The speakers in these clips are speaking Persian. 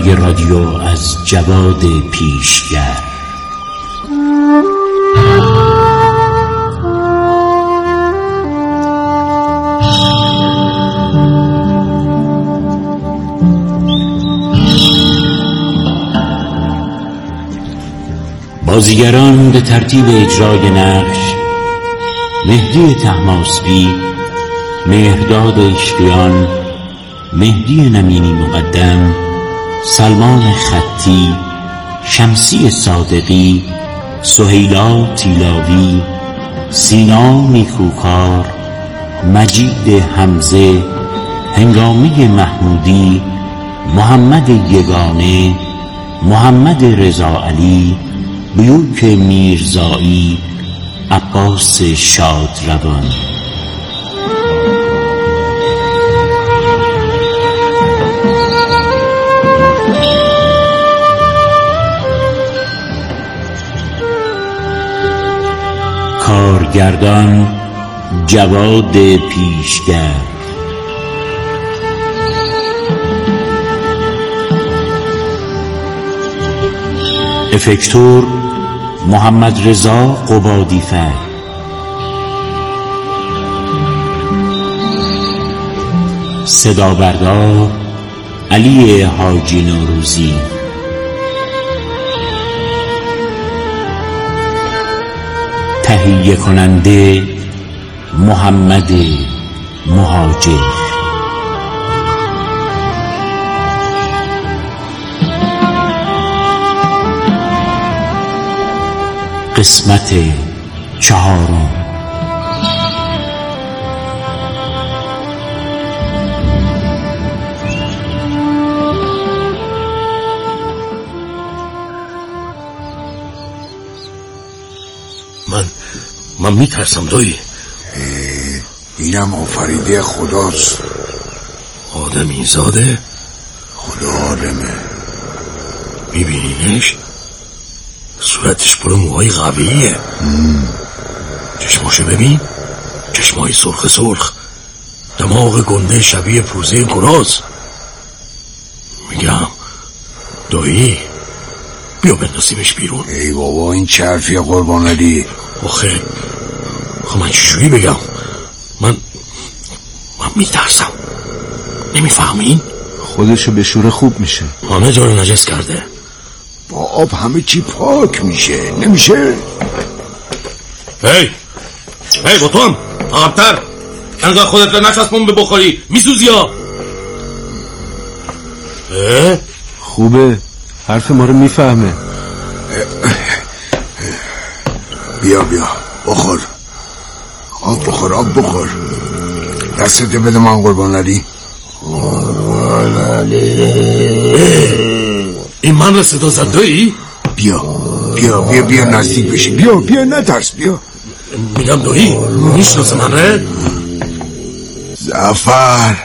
رادیو از جواد پیشگر. بازیگران به ترتیب اجرای نقش: مهدی طهماسبی، مهرداد اشقیان، مهدی نمینی مقدم، سلمان خطی، شمسی صادقی، سهیلا تیلاوی، سینا نیکوکار، مجید حمزه، هنگامی محمودی، محمد یگانه، محمد رضا علی، بیوک میرزایی، عباس شادروان. کارگردان جواد پیشگر. افکتور محمد رضا قبادی‌فر. صدا بردار علی حاجی نوروزی. تهیه کننده محمد مهاجر. قسمت 4. من میترسم دایی. اینم آفریده خداست. آدمی زاده؟ خدا عالمه. میبینینش؟ صورتش پر موهای قویه. چشماشو ببین، چشمای سرخ، دماغ گنده شبیه پوزه گراز. میگم دایی بیا بندازیمش بیرون. ای بابا این چه حرفیه قربان علی؟ آخه من چجوری بگم؟ من میترسم. نمیفهمین؟ خودشو به شوره خوب میشه. همه جا رو نجس کرده. با آب همه چی پاک میشه. نمیشه؟ هی بطن عقب‌تر. انگار خودت رو نچسبون به بخوری میسوزی ها. خوبه، حرف ما رو میفهمه. بیا بخور. آب بخور. دستت بده من قربان علی. این من رو صدا زد دایی؟ بیا نزدیک بشی. بیا نترس. بیا. میگم دایی میشناسه منه؟ زفر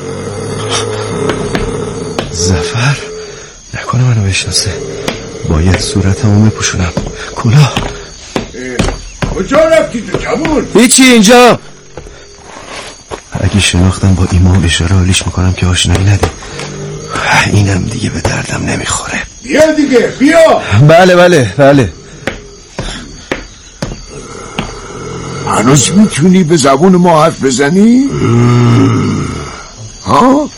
نکنه منو بشناسه. باید صورتمو بپوشونم. کلاه. کجا رفتی تو جوون؟ هیچی اینجا. اگه شناختم با ایمان اشاره حالیش میکنم که آشنایی نده. اینم دیگه به دردم نمیخوره. بیا دیگه بیا. بله. هنوز میتونی به زبون ما حرف بزنی؟ ها؟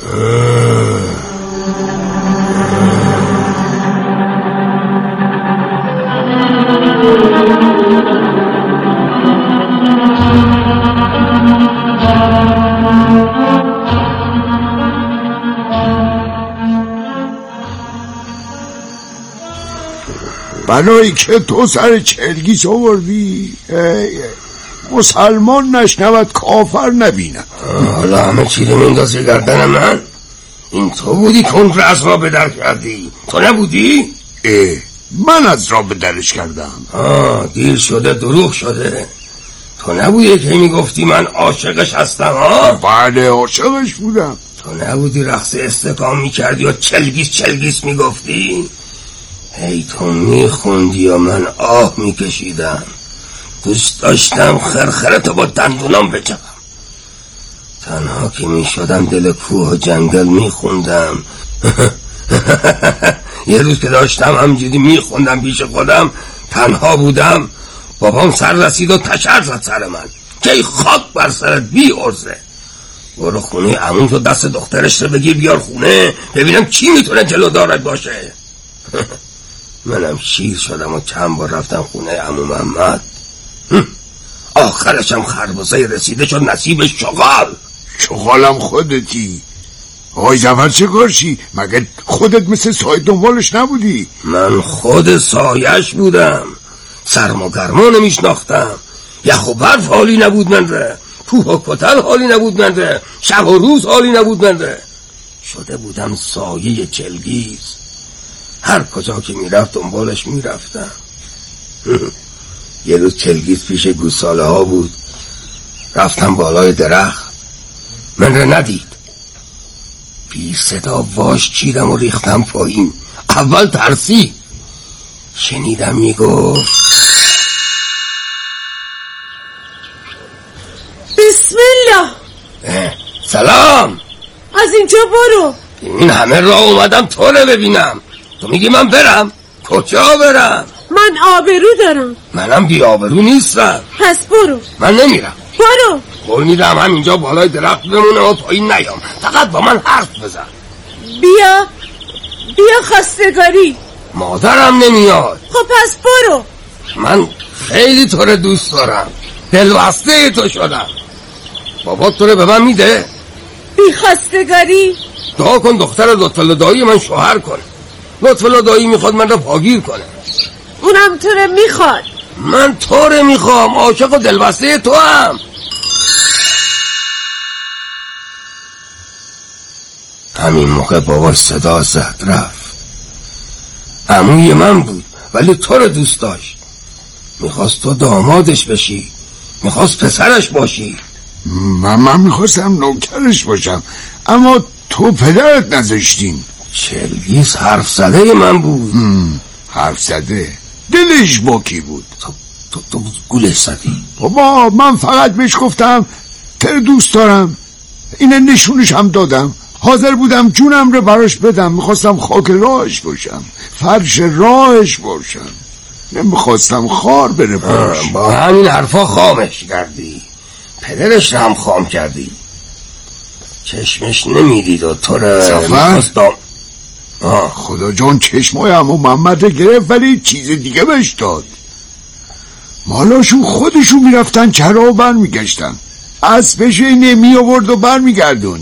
بنایی که تو سر چلگیس آوردی، مسلمان نشنود کافر نبیند. حالا همه چی رو میندازی گردن من؟ این تو بودی تند رو از را به در کردی؟ تو نبودی؟ من از را به درش کردم. دیر شده، دروغ شده. تو نبودی که میگفتی من عاشقش هستم ها؟ بله عاشقش بودم. تو نبودی رقص استقام میکردی و چلگیس میگفتی؟ هی تو میخوندی و من آه میکشیدم. دوست داشتم خرخرتو با دندونام بچپم. تنها که میشدم دل کوه و جنگل میخوندم یه روز که داشتم همینجوری میخوندم پیش خودم، تنها بودم، بابام سر رسید و تشر زد سر من که خاک بر سرت بی عرضه، برو خونه عموم تو دست دخترش رو بگیر بیار خونه ببینم چی میتونه جلو دارت باشه. منم شیر شدم و چند بار رفتم خونه عمو محمد، آخرشم خربزه رسیده شد نصیب شغال. شغالم خودتی. آقای زفر چه کارشی؟ مگه خودت مثل سایه دنبالش نبودی؟ من خود سایش بودم، سرما گرما نمیشناختم، یخ و برف حالی نبود من ره، کوه و کتل حالی نبود من ره، شب و روز حالی نبود من ره. شده بودم سایه چلگیز، هر کجا که میرفت دنبالش میرفتم. یه روز چلگیز پیش گوساله ها بود، رفتم بالای درخت، من را ندید، بی صدا واش چیدم و ریختم پایین. اول ترسی، شنیدم میگفت بسم الله. سلام. از اینجا برو. این همه راه اومدم تو رو ببینم، تو میگی من برم؟ کجا برم؟ من آبرو دارم. منم بی آبرو نیستم. پس برو. من نمیرم. برو. قول میدم همینجا بالای درخت بمونه و پایین نیام، فقط با من حرف بزن. بیا خواستگاری. مادرم نمیاد. خب پس برو. من خیلی تو رو دوست دارم، دلبسته تو شدم. بابا تو رو به من میده؟ بی خواستگاری. دعا کن دختر لطفالله دایی من شوهر کنه. لطفالله دایی میخواد من رو پاگیر کنه. اونم تو رو میخواد. من تو رو میخوام، عاشق و دلبسته تو هم. همین موقع بابا صدا زد رفت. عموی من بود ولی تو رو دوست داشت، میخواست تو دامادش بشی، میخواست پسرش باشی. من میخواستم نوکرش باشم، اما تو پدرت نذاشتین. چلگیز حرف زده من بود. حرف زده؟ دلش با کی بود؟ تو گولش زدی؟ بابا من فقط بهش گفتم تو دوست دارم، اینه نشونش هم دادم، حاضر بودم جونم رو براش بدم، میخواستم خاک راهش باشم، فرش راهش باشم، نمیخواستم خار بره باش. با همین حرفا خامش کردی، پدرش هم خام کردی. چشمش نمیدید و تو رو میخواستم. خدا جان چشمای عمو محمد گرفت ولی چیز دیگه بهش داد. مالاشون خودشون میرفتن چرا و بر میگشتن، اسبش نمی آورد و بر میگردوند.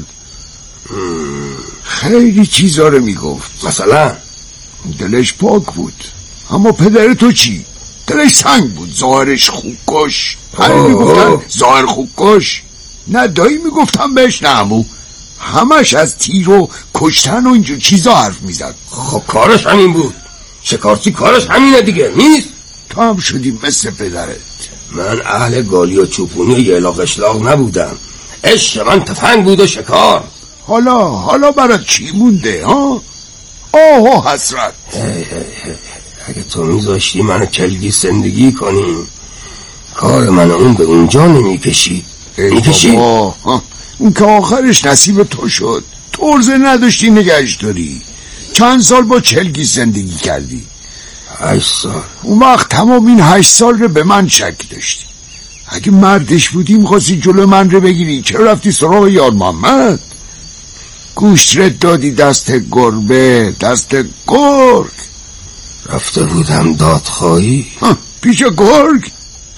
خیلی چیزا رو میگفت. مثلا دلش پاک بود، اما پدر تو چی؟ دلش سنگ بود، ظاهرش خوب کش. همین میگفتن ظاهر خوب کش. نه دایی میگفتم بهش، نه عمو، همش از تیر و کشتن و اینجور چیزا حرف میزد. خب کارش همین بود، شکارچی کارش همینه دیگه، نیست؟ تو هم شدی مثل پدرت. من اهل گالی و چوپونی و یلاق اشلاق نبودم، عشق من تفنگ بود و شکار. حالا برات چی مونده ها؟ آه و حسرت. اگه تو میذاشتی منو چلگیز زندگی کنیم، کار من اون به اونجا نمیکشید. اون که آخرش نصیب تو شد، تو عرضه نداشتی نگهش داری. چند سال با چلگیز زندگی کردی؟ 8 سال. اون وقت تمام این 8 سال رو به من شک داشتی. اگه مردش بودی میخواستی جلو من رو بگیری، چرا رفتی سراغ یار محمد؟ گوشت رد دادی دست گربه، دست گرگ. رفته بودم دادخواهی پیش گرگ.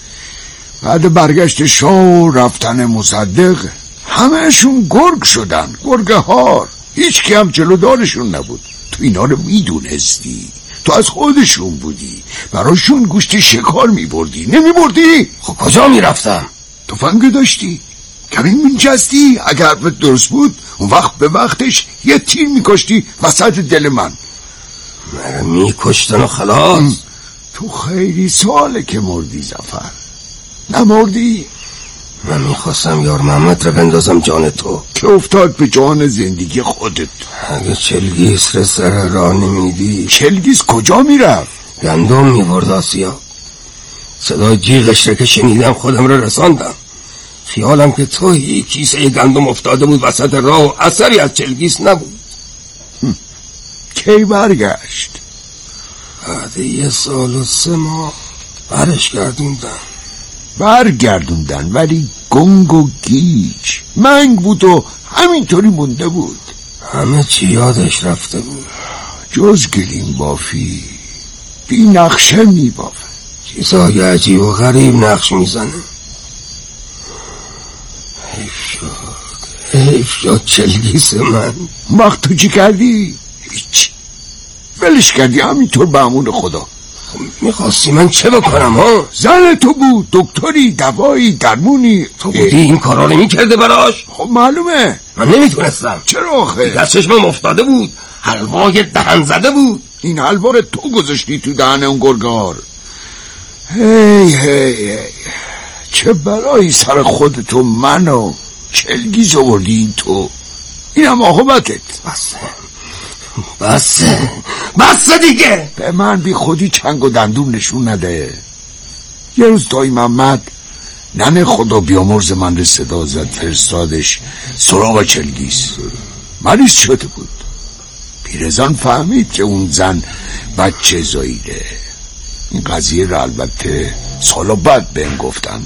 بعد برگشت شاه و رفتن مصدق همهشون گرگ شدن، گرگ هار. هیچ کی هم جلو دارشون نبود. تو اینا رو میدونستی، تو از خودشون بودی، براشون گوشت شکار میبردی. نمیبردی؟ خب کجا میرفتم؟ تفنگ داشتی، کمین میجستی، اگر حرفت درست بود اون وقت به وقتش یه تیر میکشتی وسط دل من میکشتن و خلاص. تو خیلی ساله که مردی زفر، نمردی؟ من میخواستم یار محمد رو بندازم جان تو، که افتاد به جان زندگی خودت. اگه چلگیز رو سر راه نمیدی. چلگیز کجا میرفت؟ گندم میبرد آسیا. صدای جیغش رو که شنیدم خودم رو رساندم. خیالم که توی کیسه گندم افتاده بود وسط راه و اثری از چلگیز نبود. کی برگشت؟ بعد 1 سال و 3 ماه برش برگردوندن ولی گنگ و گیج منگ بود و همینطوری مونده بود. همه چی یادش رفته بود جز گلیم بافی بی نقشه میبافه. چیزای عجیب و غریب نقش میزنه. حیف شد چلگیس من. وقت تو چی کردی؟ هیچ، ولش کردی همینطور به امون خدا. میخواستی من چه بکنم ها؟ زن تو بود، دکتری، دوایی، درمونی. تو بودی این کارا رو میکرده براش؟ خب معلومه. من نمیتونستم. چرا آخه؟ در چشمم افتاده بود، حلوای دهن زده بود. این حلوا رو تو گذاشتی تو دهن اون گرگار. هی چه بلایی سر خودتو منو چلگیز آوردی این تو. اینم عاقبتت. بسه دیگه. به من بی خودی چنگ و دندون نشون نده. یه روز دایی محمد ننه خدا بیامرز من رو صدا زد، فرستادش سراغ چلگیز. مریض شده بود. پیرزن فهمید که اون زن بچه زاییده. این قضیه رو البته سالا بعد بهم گفتن.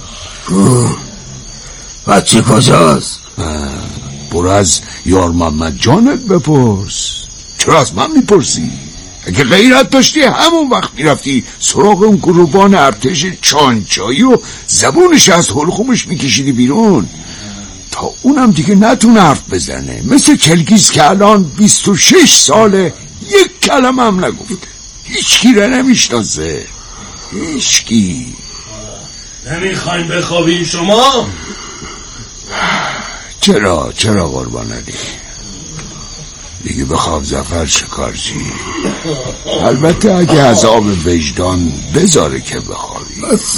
بچه کجاست؟ برو از یار محمد جانت بپرس. چرا از من میپرسی؟ اگه غیرت داشتی همون وقت میرفتی سراغ اون گروبان ارتش چانچایی و زبونش از حلقومش میکشیدی بیرون تا اونم دیگه نتونه حرف بزنه، مثل چلگیز که الان 26 ساله یک کلمه هم نگفته. هیچکی رو نمیشناسه، هیچکی. نمیخواین بخوابی شما؟ چرا قربان علی دیگه بخواب ظفر شکارچی. البته اگه عذاب وجدان بذاره که بخوابی.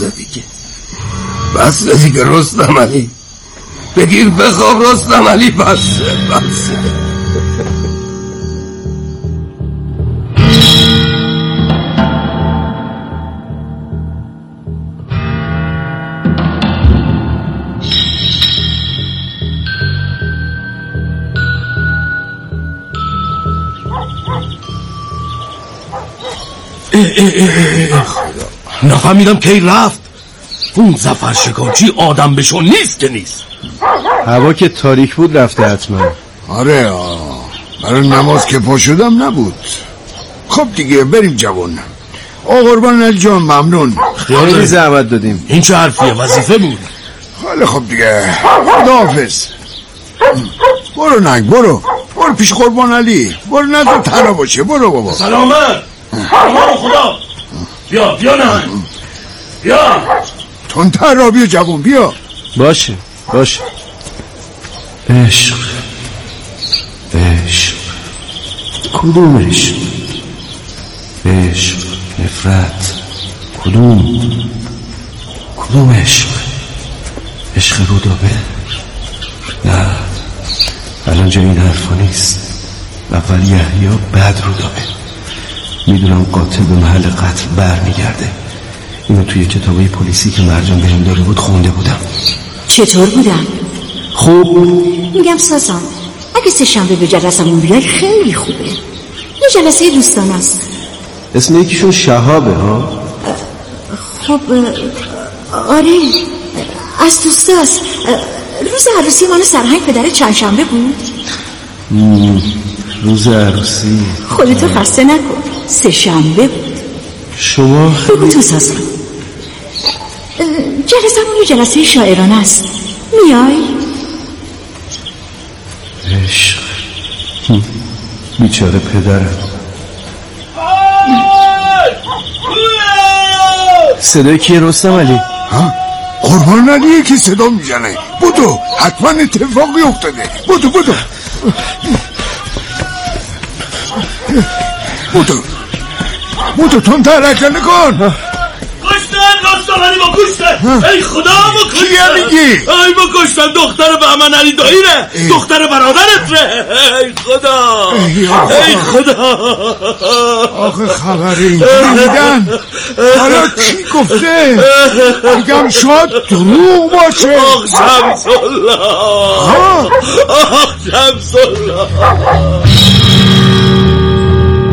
بس دیگه رستم علی، بگیر بخواب رستم علی. بس نفهمیدم کی رفت. اون ظفر شکارچی آدم بشو نیست که نیست. هوا که تاریک بود رفته حتما. آره برای نماز که پا شدم نبود. خب دیگه بریم جوان. قربان علی جان ممنون. خیلی زحمت دادیم. این چه حرفیه؟ وظیفه بود. خیلی خب دیگه خداحافظ. برو ننگ برو پیش قربان علی. برو نذار تنها باشه. برو بابا. سلامت. خدا. بیا ننگ بیا. تندتر را بیا جوان بیا. باشه عشق کدوم عشق نفرت کدوم عشق رودابه؟ نه الان جای این حرفا نیست. اول یحیی بعد رودابه. میدونم قاتل به محل قتل برمیگرده. اینو توی کتابای پلیسی که مرجان بهم داده بود خونده بودم. چطور بودم؟ خوب. میگم سازان اگه 3 شنبه به جلسمون بیای خیلی خوبه. یه جلسه دوستان است. اسم یکیشون شهابه ها؟ خب آره از دوستاست. روز عروسی مال سرهنگ پدر چند شنبه بود؟ روز عروسی خودتو خسته نکن. 3 شنبه بود. شما بگو تو سازان جلسمون یه جلسه شاعرانه است. میای؟ عشق بیچاره پدرم. صدای کیه رستم علی؟ قربان علی یکی صدا میزنه. بودو حتما اتفاقی افتاده. بودو تندتر عجله کن. کشتن رستم علی با کشتن. ای خدا ما کشتن. کیه میگی؟ ای با کشتن دختر بهمن علی داییره. دختر برادرت ره. ای خدا آخه خبری دیدن. حالا چی گفته؟ میگم شاید دروغ باشه. آخ شمس الله.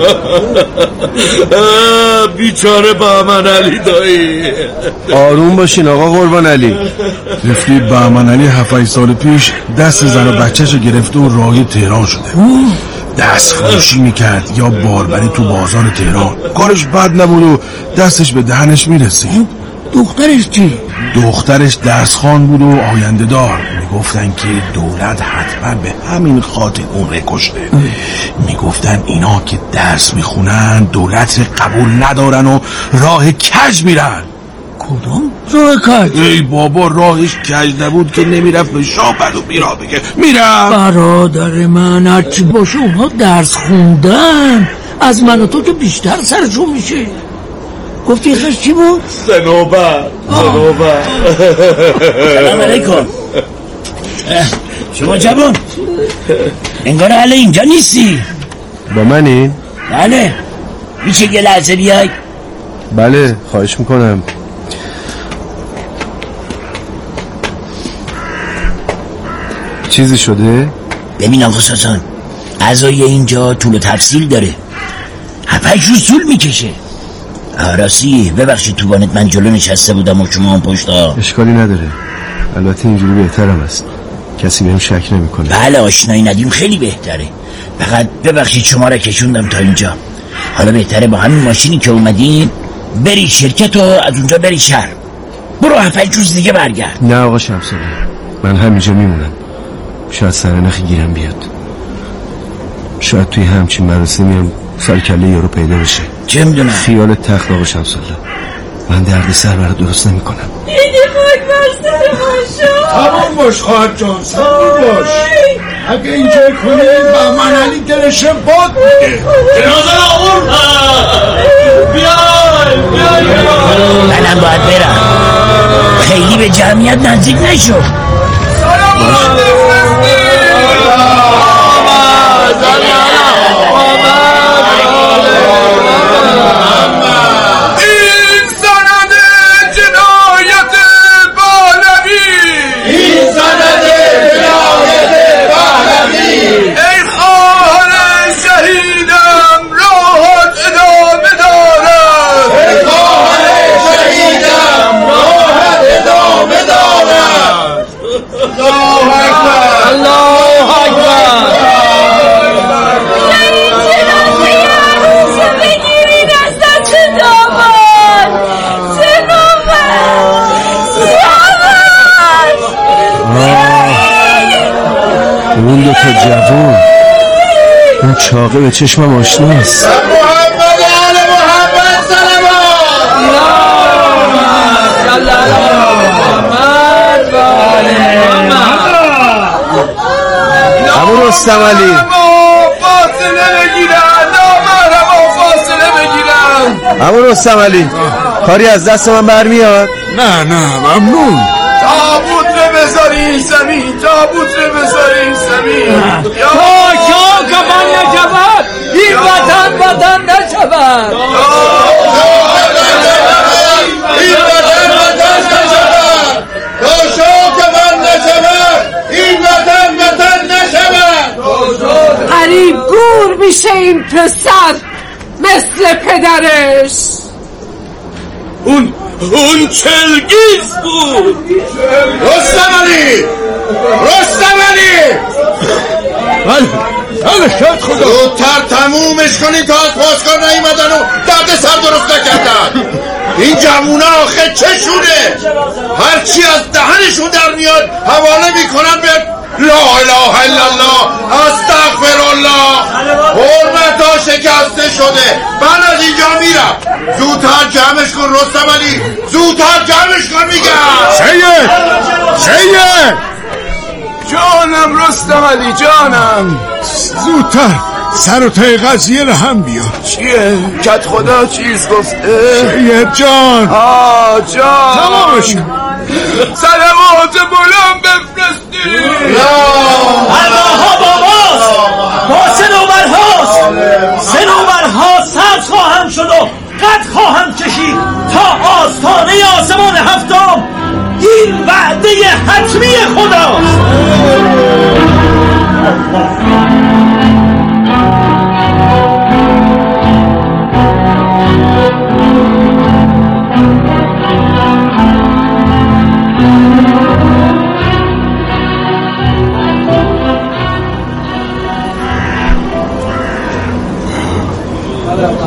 بیچاره بهمن علی دایی. آروم باشین آقا قربان علی. رفیق بهمن علی 7 سال پیش دست زن و بچه‌شو گرفته و راهی تهران شده. دست خروشی میکرد یا باربری تو بازار تهران. کارش بد نبود و دستش به دهنش میرسید. دخترش چی؟ دخترش درسخوان بود و آینده دار. میگفتن که دولت حتما به همین خاطر اون کشته. میگفتن اینا که درس میخونن دولت قبول ندارن و راه کج میرن. کدوم راه کج؟ ای بابا راهش کج نبود که نمیرفت به شاه بد و بیرا بگه. میرفت. برادر من هرچی باشه اونها درس خوندن، از من و تو که بیشتر سرشون میشه. گفتی خش چی بود؟ سنوبر. سلام علیکم. شما جوان انگار حالا اینجا نیستی. با منی؟ بله. میشه یه لحظه بیای؟ بله خواهش میکنم. چیزی شده؟ ببین آقا سازان، عزای اینجا طول و تفصیل داره. 7 روز طول میکشه. راستی ببخشید تو بانت من جلو نشسته بودم و شما هم پشت ها. اشکالی نداره، البته اینجوری بهترم است، کسی بهم شک نمیکنه. بله آشنایی ندیم خیلی بهتره. فقط ببخشید شما را کشوندم تا اینجا. حالا بهتره با همین ماشینی که اومدین بری شرکت و از اونجا بری شهر. برو 7 روز دیگه برگرد. نه آقا شمسایی، من همینجا میمونم. شاید سرنخی گیرم بیاد، شاید توی همچین مراسمی هم سر کله یارو پیدا بشه. چه میدونم؟ خیال تخت آقا شمسالله، من درد سر برات درست نمی کنم. اینی خاک بر سر ما شد. تمام باش خواهد جان، صبور باش. اگه اینجا کنید بهمن علی دلش باد میده. جنازه را آوردن. بیای. منم باید برم، خیلی به جمعیت نزدیک نشو. اون دوتا جوان، اون چاقه به چشمم آشناست. محمد آل محمد سلام. ابو رستم علی فاصله بگیرن. ابو رستم علی، کاری از دست من برمیاد؟ نه ممنون. تابوت رو بذارین زمین. کفن نشود. این وطن نشود. غریب گور میشه این پسر مثل پدرش. اون چلگیز بود. رستم علی بله شد خدا. زودتر تمومش کنین تا از پاسکار نیومدن و درد سر درست نکردن. این جوونا آخه چشونه؟ هرچی از دهنشون در میاد حواله میکنن به لا اله الا الله استغفر الله. حرمتا شکسته شده. من از اینجا میرم. زودتر جمعش کن رستم علی، زودتر جمعش کن میگم. سید جانم رستم علی جانم. زودتر سر و تای قضیه رو هم بیا. چیه؟ کت خدا چیز گفته؟ سید جان. جان تمامش سلوات بلند بفرستی. هواها با ماست، با سنوبرها سبز خواهم شد و قد خواهم کشید تا آستانه آسمان هفتم. این وعده حتمی خداست.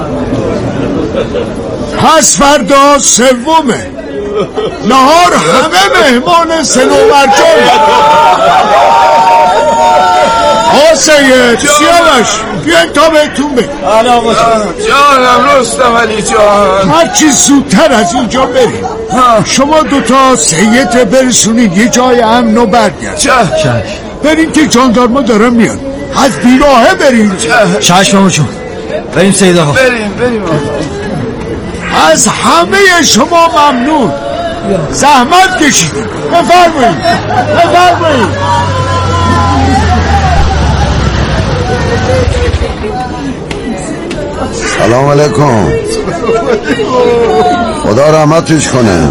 پس فردا سومه نهار همه مهمان سنوبرجان. آقا سید سیاوش بیاین تا بهتون بگم. جانم رستم علی جان، هرچی زودتر از اینجا بریم. شما دوتا سید برسونید یه جای امن و برگرد. بریم که جاندارما دارن میان. از بیراهه بریم. چشم جون بریم سید آقا. بریم از همه شما ممنون، زحمت کشیدیم. بفرمایید. سلام علیکم. خدا رحمتش کنه.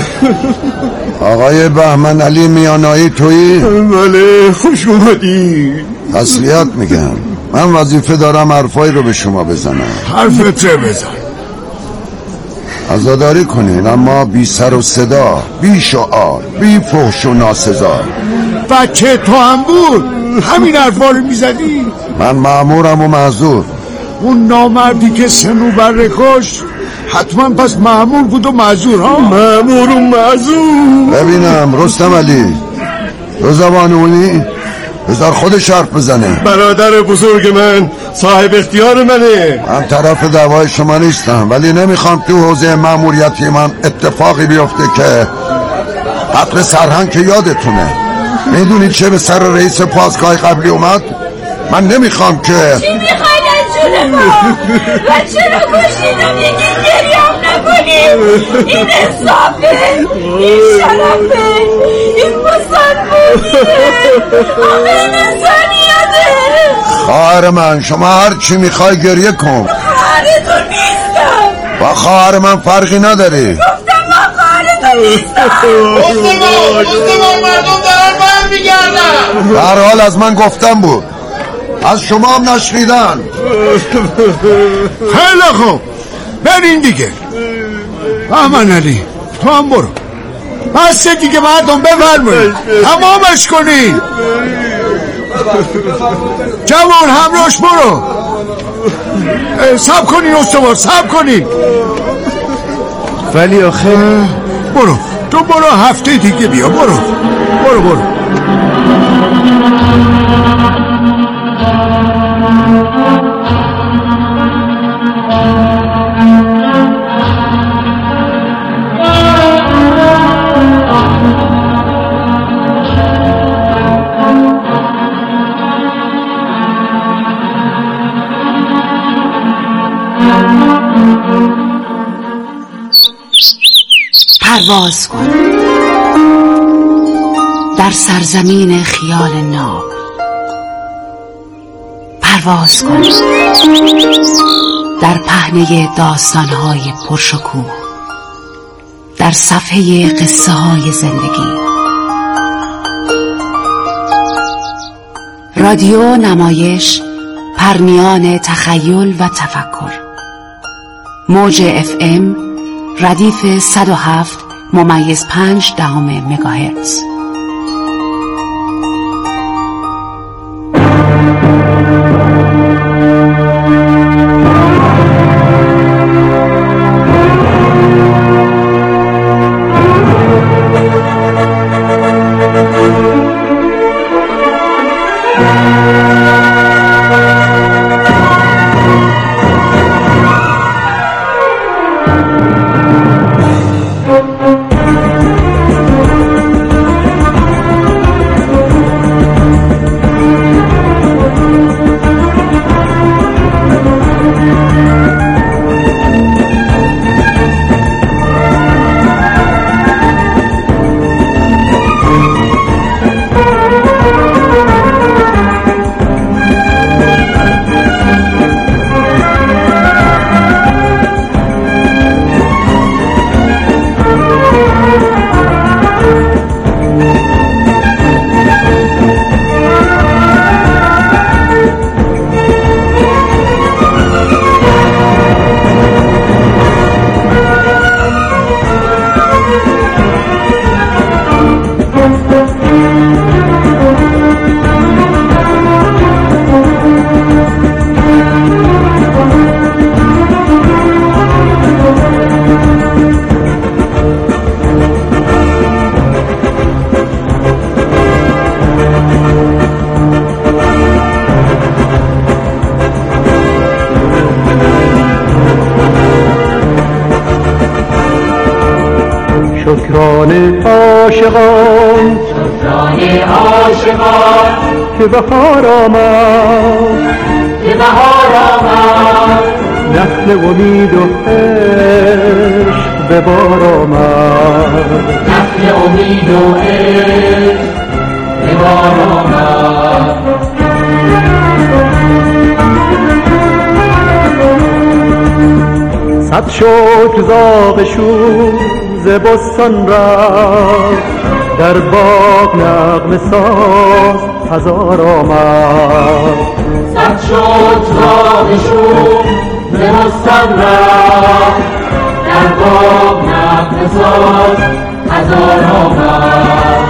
آقای بهمن علی میانایی تویی؟ بله خوش اومدی. تسلیت میگم، من وظیفه دارم حرفایی رو به شما بزنم. حرفت رو بزن. عزاداری کنین اما بی سر و صدا، بی شعار، بی فحش و ناسزا. بچه تو هم بود همین حرفا رو میزدی؟ من مأمورم و معذور. اون نامردی که صنوبر کشت حتما پس مأمور بود و معذور ها؟ مأمور و معذور. ببینم رستم علی، تو زبانونی؟ بذار خودش حرف بزنه. برادر بزرگ من صاحب اختیار منه. من طرف دعوای شما نیستم، ولی نمیخوام تو حوزه مأموریتی من اتفاقی بیفته که قتل سرهنگ که یادتونه. میدونید چه به سر رئیس پاسگاه قبلی اومد؟ من نمیخوام که چی میخواید از جون ما؟ بچه رو کشتید و میگید گریه نکنیم. این انصافه، این شرفه، این مسلمانیه، آقا این انسانیته. خواهر من شما هر چی میخوای گریه کن. خواهرتون نیستم. با خواهر من فرقی نداری. گفتم با خواهرتون نیستم. مردم دارن برمیگردن. در حال از من گفتم بود، از شما هم نشنیدن. خیلی خوب برین دیگه. بهمن علی تو هم برو. بس دیگه مردم بفرمایید تمامش کنین. جوان همراش برو. سب کنین استوار، سب کنین. ولی آخه برو تو برو، هفته دیگه بیا. برو. پرواز کن در سرزمین خیال ناب. پرواز کن در پهنه داستانهای پرشکوه، در صفحه قصه های زندگی. رادیو نمایش، پرنیان تخیل و تفکر. موج FM ردیف 107.5 مگاهرتز. سفران عاشقان که بهار آمد نخل امید و عشق به بار آمد صد شکر زاغ شوز بستان رفت در باغ نغمه ساز هزار آمد صد شکر زاغ شوز بستان رفت در باغ نغمه ساز هزار آمد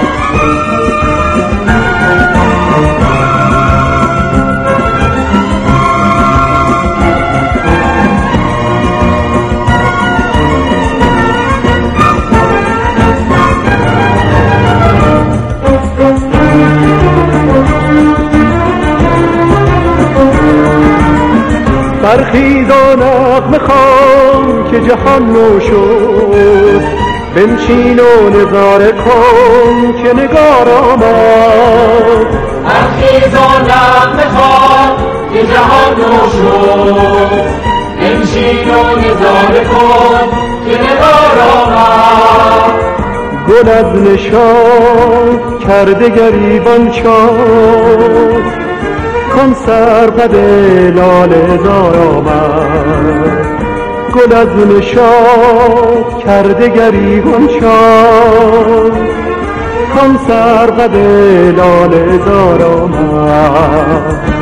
برخیز و نغمه خوان که جهان نو شد بنشین و نظاره کن که نگار آمد برخیز و نغمه خوان که جهان نو شد بنشین و نظاره کن که نگار آمد گل از نشاط کرده گریبان شاد کن سرقد لاله زار آمد گل از نشاط کرده گریبان شاد کن سرقد لاله زار آمد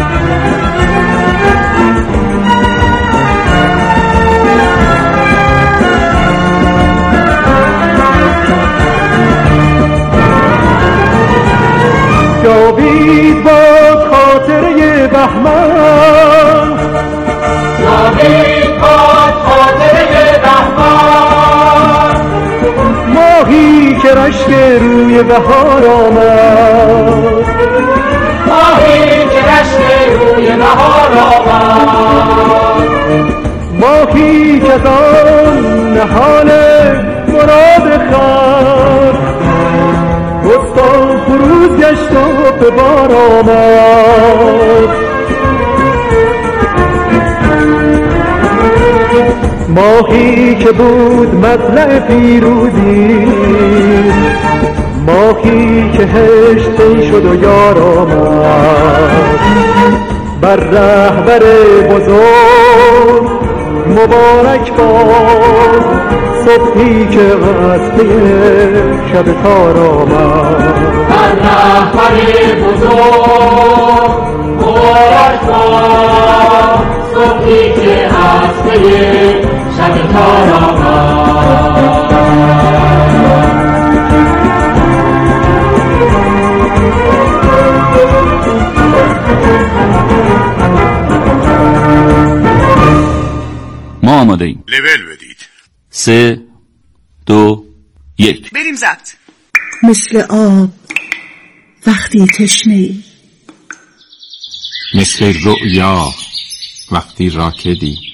جاوید با خاطره بهمن جاوید با خاطره بهمن ماهی که رشک روی بهار آمد ماهی که رشک روی بهار آمد ماهی که آن نهال مراد خلق بستان فروز گشت و به بار آمد ماهی که بود مطلع پیروزی ماهی که هشتی شد و یار آمد بر رهبر بزرگ مبارک باد صبحی که غسته شب تار آمد بر رهبر بزرگ مبارک باد صبحی که غسته شب تار آمد ما آماده ایم. لول بدید. 3 2 1 بریم ضبط. مثل آب وقتی تشنه‌ای، مثل رؤیا وقتی راکدی،